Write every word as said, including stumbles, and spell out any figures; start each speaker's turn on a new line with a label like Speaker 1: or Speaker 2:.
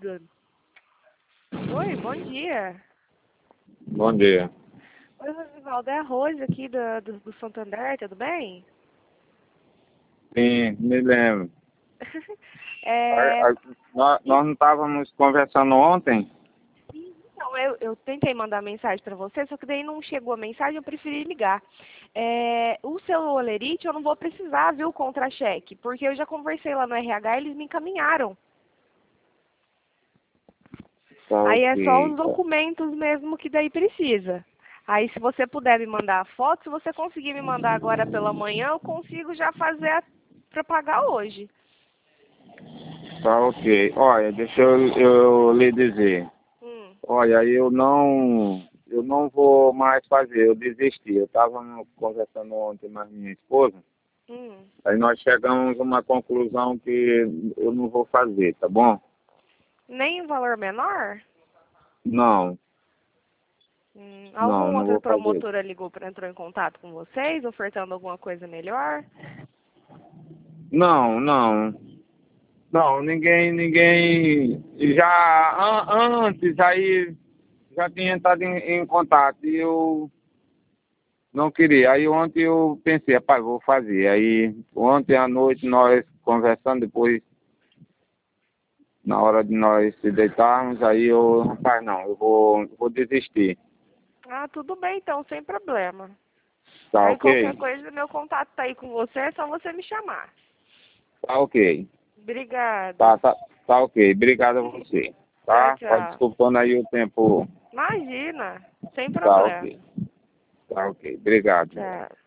Speaker 1: ligando. Oi, bom dia.
Speaker 2: Bom dia.
Speaker 1: Oi, Rosivaldo, é a Rose aqui do, do, do Santander, tudo bem?
Speaker 2: Sim, me lembro.
Speaker 1: é...
Speaker 2: A- a- nós, nós não estávamos conversando ontem?
Speaker 1: Então, eu, eu tentei mandar mensagem para você, só que daí não chegou a mensagem, eu preferi ligar. É, o seu olerite eu não vou precisar, viu, contra-cheque, porque eu já conversei lá no R H e eles me encaminharam.
Speaker 2: Tá
Speaker 1: Aí é só
Speaker 2: ok.
Speaker 1: os documentos mesmo que daí precisa. Aí se você puder me mandar a foto, se você conseguir me mandar agora pela manhã, eu consigo já fazer para pagar hoje.
Speaker 2: Tá ok. Olha, deixa eu, eu lhe dizer.
Speaker 1: Hum.
Speaker 2: Olha, eu não, eu não vou mais fazer, eu desisti. Eu estava conversando ontem com a minha esposa,
Speaker 1: Hum.
Speaker 2: aí nós chegamos a uma conclusão que eu não vou fazer, tá bom?
Speaker 1: Nem em valor menor?
Speaker 2: Não,
Speaker 1: Hum.
Speaker 2: não,
Speaker 1: Alguma
Speaker 2: não
Speaker 1: outra
Speaker 2: vou fazer.
Speaker 1: promotora ligou para entrou em contato com vocês, ofertando alguma coisa melhor?
Speaker 2: Não, não. Não, ninguém, ninguém já an- antes aí já tinha entrado em, em contato e eu não queria. Aí ontem eu pensei, rapaz, vou fazer. Aí ontem à noite nós conversando, depois na hora de nós se deitarmos, aí eu, rapaz, não, eu vou, vou desistir.
Speaker 1: Ah, tudo bem então, sem problema.
Speaker 2: Tá
Speaker 1: Aí qualquer
Speaker 2: ok?
Speaker 1: coisa, meu contato tá aí com você, é só você me chamar.
Speaker 2: Tá ok.
Speaker 1: Obrigada.
Speaker 2: Tá, tá, tá ok. Obrigado a você.
Speaker 1: Tchau,
Speaker 2: Tá? Pode
Speaker 1: tchau.
Speaker 2: desculpando aí o tempo.
Speaker 1: Imagina, sem
Speaker 2: Tá
Speaker 1: problema.
Speaker 2: ok. Tá ok. Obrigado.
Speaker 1: Tchau.